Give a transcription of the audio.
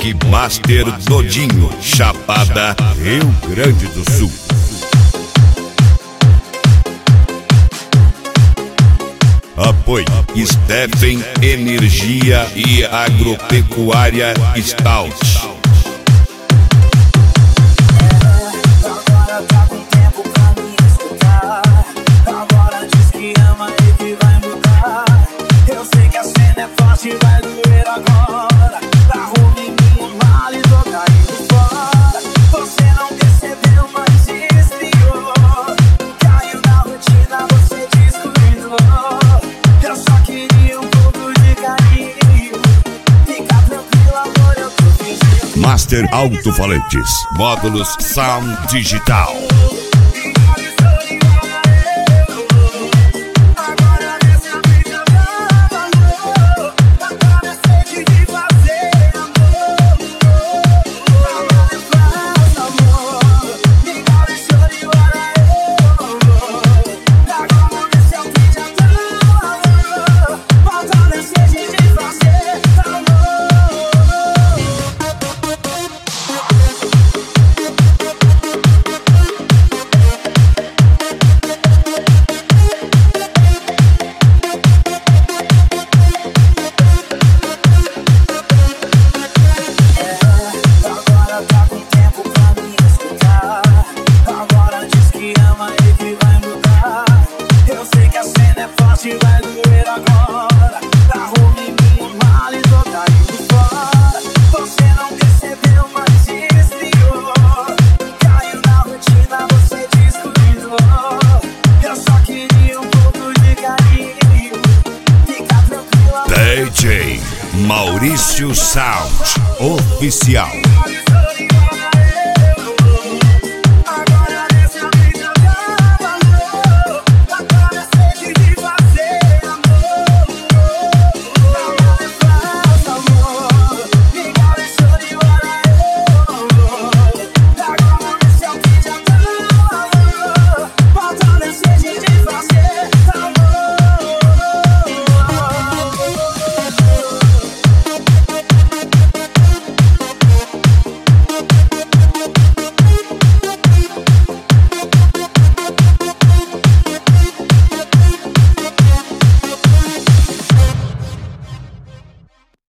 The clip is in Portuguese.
Mix Master Dodinho, Chapada, Rio Grande do Sul. Apoio Stephen Energia e Agropecuária Stout. Agora tá com tempo pra me escutar. Agora diz que ama e que vai mudar. Eu sei que a cena é forte e vai doer agora. Arrume minha mala e tô caindo fora. Você não percebeu, mas esfriou. Caiu na rotina, você descuidou. Eu só queria um pouco de carinho. Fica tranquilo, amor, eu tô fingindo. Master Alto-Falantes, módulos Sound Digital. Vai doer agora. Arrume minha mala e tô caindo fora. Você não percebeu, mas esfriou. Caiu na rotina, você descuidou. Eu só queria um pouco de carinho. Fica tranquila. DJ Maurício Sound Oficial.